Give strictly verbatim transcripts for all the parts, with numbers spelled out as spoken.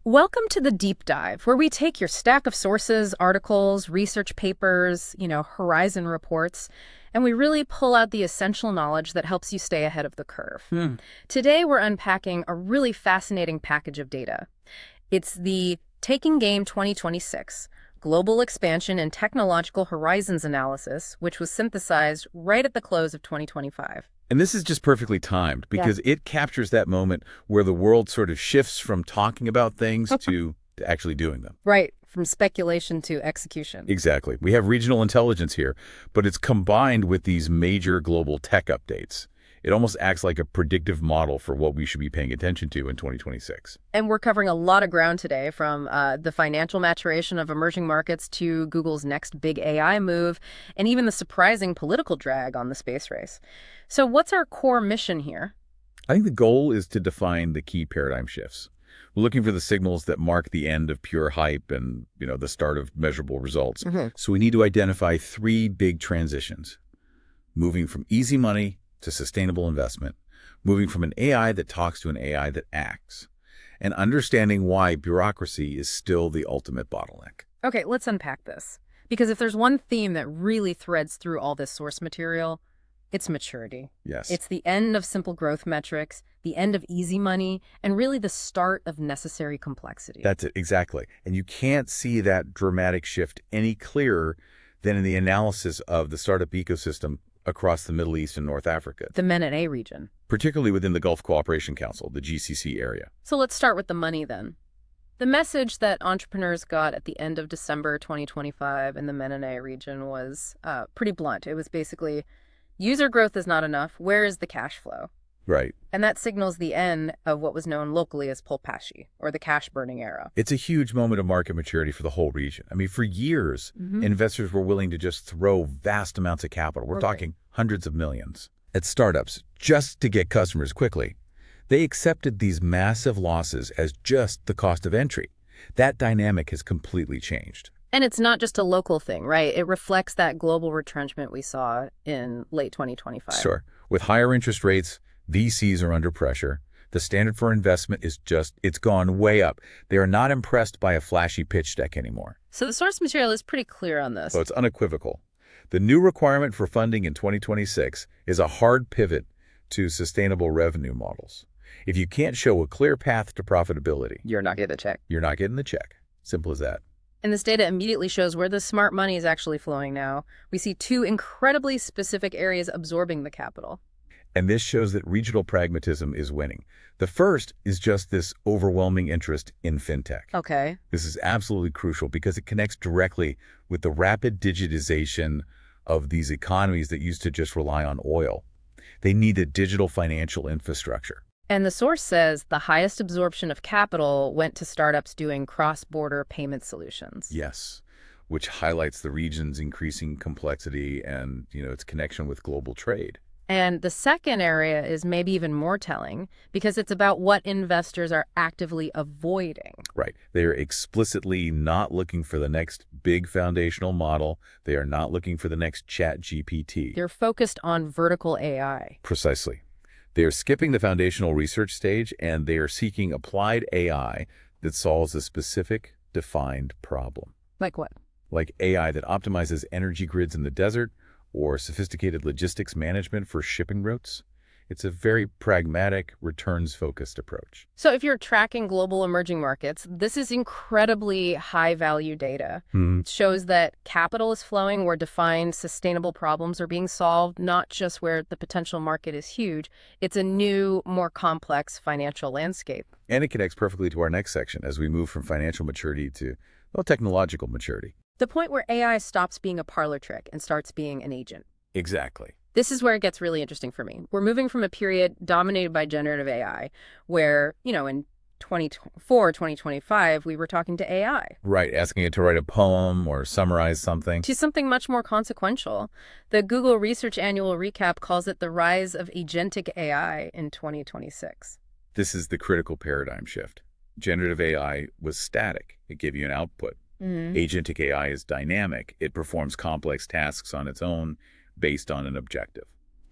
Welcome to the deep dive, where we take your stack of sources, articles, research papers, you know, Horizon reports, and we really pull out the essential knowledge that helps you stay ahead of the curve. Hmm. Today, we're unpacking a really fascinating package of data. It's the Taking Game twenty twenty-six Global Expansion and Technological Horizons Analysis, which was synthesized right at the close of twenty twenty-five. And this is just perfectly timed because it captures that moment where the world sort of shifts from talking about things to, to actually doing them. Right, from speculation to execution. Exactly. We have regional intelligence here, but it's combined with these major global tech updates. It almost acts like a predictive model for what we should be paying attention to in twenty twenty-six. And we're covering a lot of ground today, from uh, the financial maturation of emerging markets to Google's next big A I move, and even the surprising political drag on the space race. So what's our core mission here? I think the goal is to define the key paradigm shifts. We're looking for the signals that mark the end of pure hype and, you know, the start of measurable results. Mm-hmm. So we need to identify three big transitions: moving from easy money to sustainable investment, moving from an A I that talks to an A I that acts, and understanding why bureaucracy is still the ultimate bottleneck. Okay, let's unpack this. Because if there's one theme that really threads through all this source material, it's maturity. Yes. It's the end of simple growth metrics, the end of easy money, and really the start of necessary complexity. That's it, exactly. And you can't see that dramatic shift any clearer than in the analysis of the startup ecosystem across the Middle East and North Africa, The M and A region. particularly within the Gulf Cooperation Council, the G C C area. So let's start with the money then. The message that entrepreneurs got at the end of December twenty twenty-five in the M and A region was uh, pretty blunt. It was basically, user growth is not enough. Where is the cash flow? Right. And that signals the end of what was known locally as Polpashi, or the cash burning era. It's a huge moment of market maturity for the whole region. I mean, for years, Mhm. investors were willing to just throw vast amounts of capital. We're Right. talking hundreds of millions at startups just to get customers quickly. They accepted these massive losses as just the cost of entry. That dynamic has completely changed. And it's not just a local thing, right? It reflects that global retrenchment we saw in late twenty twenty-five. Sure. With higher interest rates, V Cs are under pressure. The standard for investment is just, it's gone way up. They are not impressed by a flashy pitch deck anymore. So the source material is pretty clear on this. So it's unequivocal. The new requirement for funding in twenty twenty-six is a hard pivot to sustainable revenue models. If you can't show a clear path to profitability, You're not getting the check. you're not getting the check. Simple as that. And this data immediately shows where the smart money is actually flowing now. We see two incredibly specific areas absorbing the capital. And this shows that regional pragmatism is winning. The first is just this overwhelming interest in fintech. Okay. This is absolutely crucial because it connects directly with the rapid digitization of these economies that used to just rely on oil. They need a digital financial infrastructure. And the source says the highest absorption of capital went to startups doing cross-border payment solutions. Yes, which highlights the region's increasing complexity and, you know, its connection with global trade. And the second area is maybe even more telling because it's about what investors are actively avoiding. Right. They are explicitly not looking for the next big foundational model. They are not looking for the next Chat G P T. They're focused on vertical A I. Precisely. They are skipping the foundational research stage and they are seeking applied A I that solves a specific, defined problem. Like what? Like A I that optimizes energy grids in the desert or sophisticated logistics management for shipping routes. It's a very pragmatic, returns-focused approach. So if you're tracking global emerging markets, this is incredibly high-value data. Hmm. It shows that capital is flowing where defined sustainable problems are being solved, not just where the potential market is huge. It's a new, more complex financial landscape. And it connects perfectly to our next section as we move from financial maturity to, well, technological maturity. The point where A I stops being a parlor trick and starts being an agent. Exactly. This is where it gets really interesting for me. We're moving from a period dominated by generative A I, where, you know, in twenty twenty-four, twenty twenty-five, we were talking to A I, Right, asking it to write a poem or summarize something. to something much more consequential. The Google Research Annual Recap calls it the rise of agentic A I in twenty twenty-six. This is the critical paradigm shift. Generative A I was static. It gave you an output. Mm-hmm. Agentic A I is dynamic. It performs complex tasks on its own based on an objective.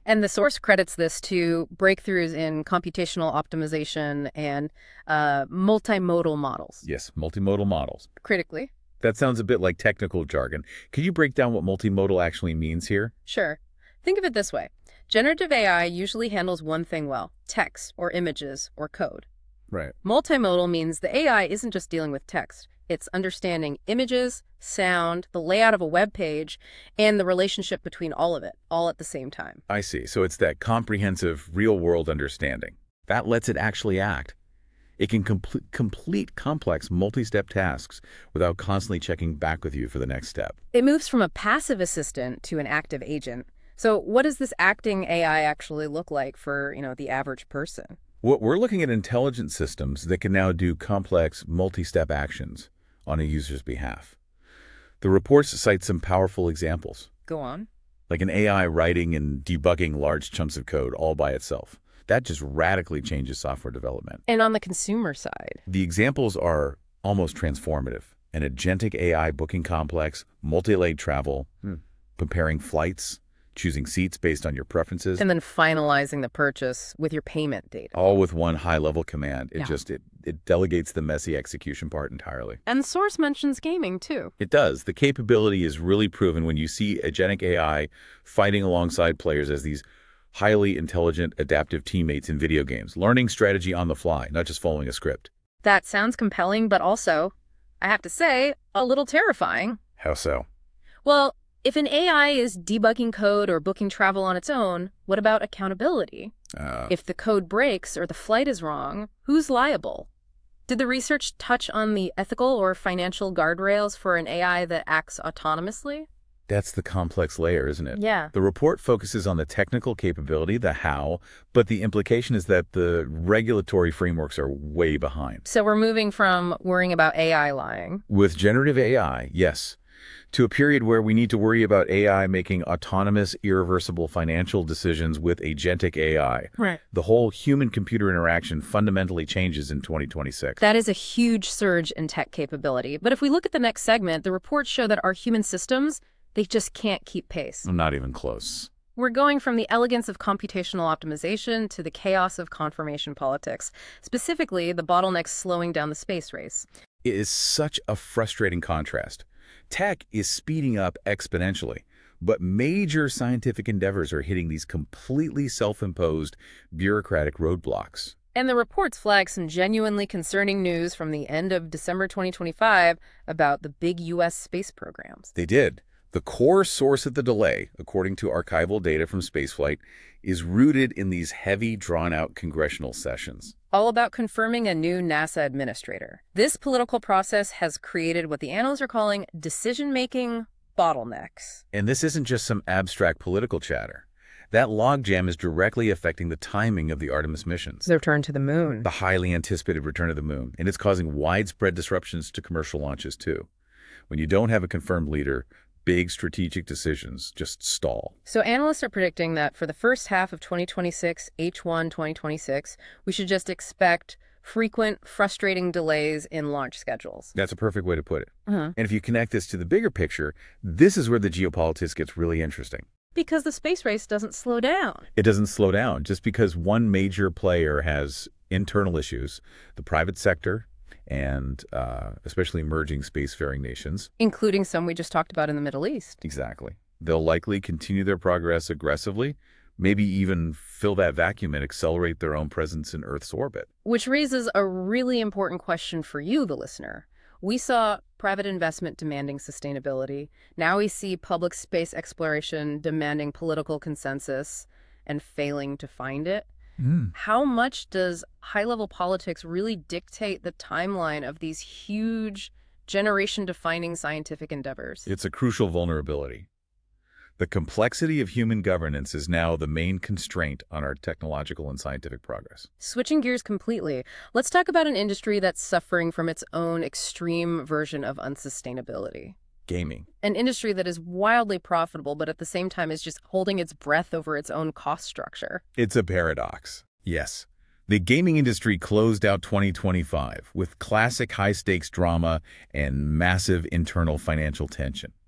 And the source credits this to breakthroughs in computational optimization and uh, multimodal models. Yes, multimodal models. Critically. That sounds a bit like technical jargon. Could you break down what multimodal actually means here? Sure. Think of it this way. Generative A I usually handles one thing well, text or images or code. Right. Multimodal means the A I isn't just dealing with text. It's understanding images, sound, the layout of a web page, and the relationship between all of it, all at the same time. I see. So it's that comprehensive, real-world understanding. That lets it actually act. It can complete, complete complex, multi-step tasks without constantly checking back with you for the next step. It moves from a passive assistant to an active agent. So what does this acting A I actually look like for, you know, the average person? What we're looking at intelligent systems that can now do complex, multi-step actions on a user's behalf. The reports cite some powerful examples, Go on. like an A I writing and debugging large chunks of code all by itself. That just radically changes software development. And on the consumer side? The examples are almost transformative. An agentic A I booking complex, multi-leg travel, hmm. comparing flights, choosing seats based on your preferences. And then finalizing the purchase with your payment data. All with one high-level command. It Yeah. just, it, it delegates the messy execution part entirely. And the source mentions gaming, too. It does. The capability is really proven when you see agentic A I fighting alongside players as these highly intelligent, adaptive teammates in video games, learning strategy on the fly, not just following a script. That sounds compelling, but also, I have to say, a little terrifying. How so? Well, if an A I is debugging code or booking travel on its own, what about accountability? Uh, If the code breaks or the flight is wrong, who's liable? Did the research touch on the ethical or financial guardrails for an A I that acts autonomously? that's the complex layer, isn't it? Yeah. The report focuses on the technical capability, the how, but the implication is that the regulatory frameworks are way behind. So we're moving from worrying about A I lying. With generative A I, yes, to a period where we need to worry about A I making autonomous, irreversible financial decisions with agentic A I. Right. The whole human-computer interaction fundamentally changes in twenty twenty-six. That is a huge surge in tech capability. But if we look at the next segment, the reports show that our human systems, they just can't keep pace. Not even close. We're going from the elegance of computational optimization to the chaos of confirmation politics, specifically the bottlenecks slowing down the space race. It is such a frustrating contrast. Tech is speeding up exponentially, but major scientific endeavors are hitting these completely self-imposed bureaucratic roadblocks. And the reports flag some genuinely concerning news from the end of December twenty twenty-five about the big U S space programs. They did. The core source of the delay, according to archival data from spaceflight, is rooted in these heavy, drawn-out congressional sessions. All about confirming a new NASA administrator. This political process has created what the analysts are calling decision-making bottlenecks. And this isn't just some abstract political chatter. That logjam is directly affecting the timing of the Artemis missions, Their turn to the moon. the highly anticipated return of the moon, and it's causing widespread disruptions to commercial launches, too. When you don't have a confirmed leader, big strategic decisions just stall. So analysts are predicting that for the first half of twenty twenty-six, H one twenty twenty-six, we should just expect frequent, frustrating delays in launch schedules. That's a perfect way to put it. Uh-huh. And if you connect this to the bigger picture, this is where the geopolitics gets really interesting. Because the space race doesn't slow down. It doesn't slow down just because one major player has internal issues. The private sector and uh, especially emerging spacefaring nations. Including some we just talked about in the Middle East. Exactly. They'll likely continue their progress aggressively, maybe even fill that vacuum and accelerate their own presence in Earth's orbit. Which raises a really important question for you, the listener. We saw private investment demanding sustainability. Now we see public space exploration demanding political consensus and failing to find it. Mm. How much does high-level politics really dictate the timeline of these huge, generation-defining scientific endeavors? It's a crucial vulnerability. The complexity of human governance is now the main constraint on our technological and scientific progress. Switching gears completely, let's talk about an industry that's suffering from its own extreme version of unsustainability. Gaming. An industry that is wildly profitable, but at the same time is just holding its breath over its own cost structure. It's a paradox. Yes. The gaming industry closed out twenty twenty-five with classic high-stakes drama and massive internal financial tension.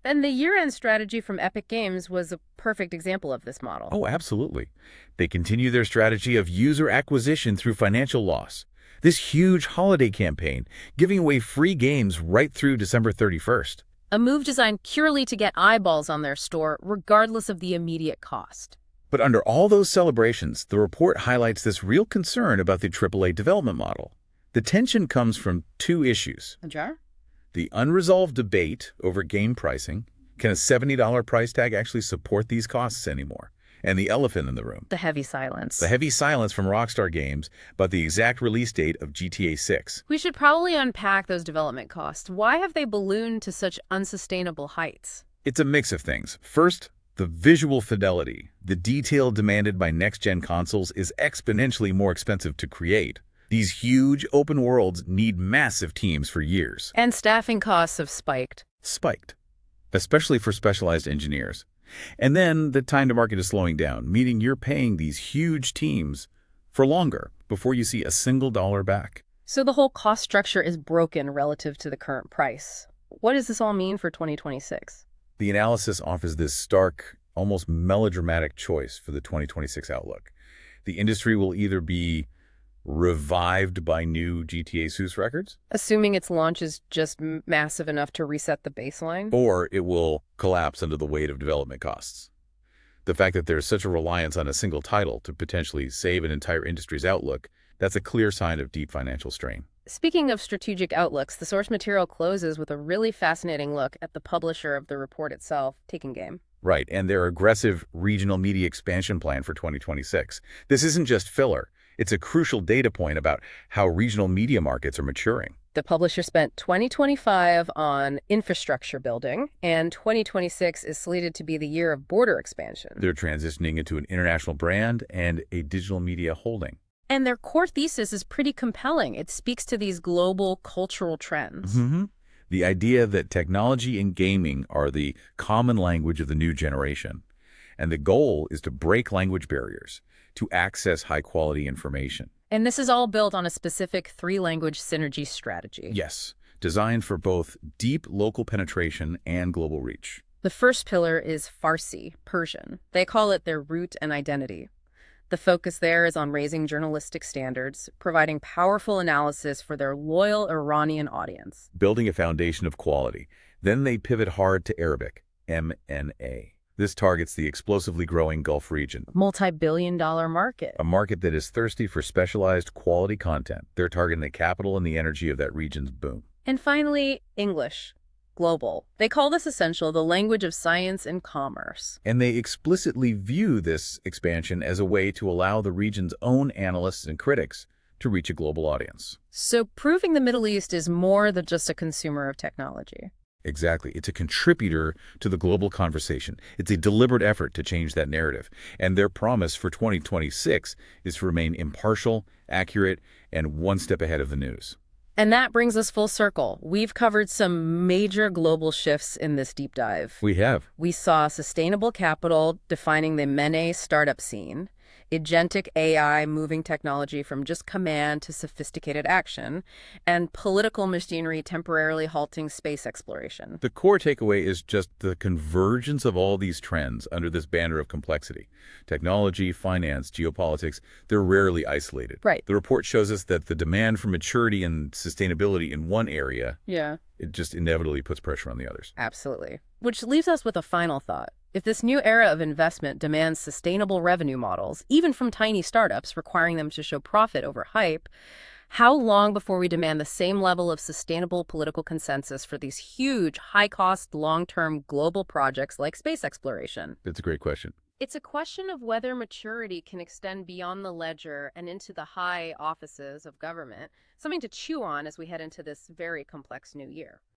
And the year-end strategy from Epic Games was a perfect example of this model. Oh, absolutely. They continue their strategy of user acquisition through financial loss. This huge holiday campaign, giving away free games right through December thirty-first. A move designed purely to get eyeballs on their store, regardless of the immediate cost. But under all those celebrations, the report highlights this real concern about the triple A development model. The tension comes from two issues. A jar? The unresolved debate over game pricing. Can a seventy dollar price tag actually support these costs anymore? And the elephant in the room. The heavy silence. The heavy silence from Rockstar Games about the exact release date of G T A six. We should probably unpack those development costs. Why have they ballooned to such unsustainable heights? It's a mix of things. First, the visual fidelity. The detail demanded by next-gen consoles is exponentially more expensive to create. These huge open worlds need massive teams for years. And staffing costs have spiked. Spiked. Especially for specialized engineers. And then the time to market is slowing down, meaning you're paying these huge teams for longer before you see a single dollar back. So the whole cost structure is broken relative to the current price. What does this all mean for twenty twenty-six? The analysis offers this stark, almost melodramatic choice for the twenty twenty-six outlook. The industry will either be revived by new G T A six records, Assuming its launch is just m- massive enough to reset the baseline? or it will collapse under the weight of development costs. The fact that there's such a reliance on a single title to potentially save an entire industry's outlook, that's a clear sign of deep financial strain. Speaking of strategic outlooks, the source material closes with a really fascinating look at the publisher of the report itself, Taking Game. Right, and their aggressive regional media expansion plan for twenty twenty-six. This isn't just filler. It's a crucial data point about how regional media markets are maturing. The publisher spent twenty twenty-five on infrastructure building, and twenty twenty-six is slated to be the year of border expansion. They're transitioning into an international brand and a digital media holding. And their core thesis is pretty compelling. It speaks to these global cultural trends. Mm-hmm. The idea that technology and gaming are the common language of the new generation. And the goal is to break language barriers, to access high-quality information. And this is all built on a specific three-language synergy strategy. Yes, designed for both deep local penetration and global reach. The first pillar is Farsi, Persian. They call it their root and identity. The focus there is on raising journalistic standards, providing powerful analysis for their loyal Iranian audience. Building a foundation of quality. Then they pivot hard to Arabic, M N A. This targets the explosively growing Gulf region, Multi-billion dollar market. a market that is thirsty for specialized quality content. They're targeting the capital and the energy of that region's boom. And finally, English, global. They call this essential the language of science and commerce. And they explicitly view this expansion as a way to allow the region's own analysts and critics to reach a global audience. So proving the Middle East is more than just a consumer of technology. Exactly. It's a contributor to the global conversation. It's a deliberate effort to change that narrative. And their promise for twenty twenty-six is to remain impartial, accurate, and one step ahead of the news. And that brings us full circle. We've covered some major global shifts in this deep dive. We have. We saw sustainable capital defining the Mene startup scene, agentic A I moving technology from just command to sophisticated action, and political machinery temporarily halting space exploration. The core takeaway is just the convergence of all these trends under this banner of complexity. Technology, finance, geopolitics, they're rarely isolated. Right. The report shows us that the demand for maturity and sustainability in one area, Yeah. it just inevitably puts pressure on the others. Absolutely. Which leaves us with a final thought. If this new era of investment demands sustainable revenue models, even from tiny startups requiring them to show profit over hype, how long before we demand the same level of sustainable political consensus for these huge, high-cost, long-term global projects like space exploration? That's a great question. It's a question of whether maturity can extend beyond the ledger and into the high offices of government, something to chew on as we head into this very complex new year.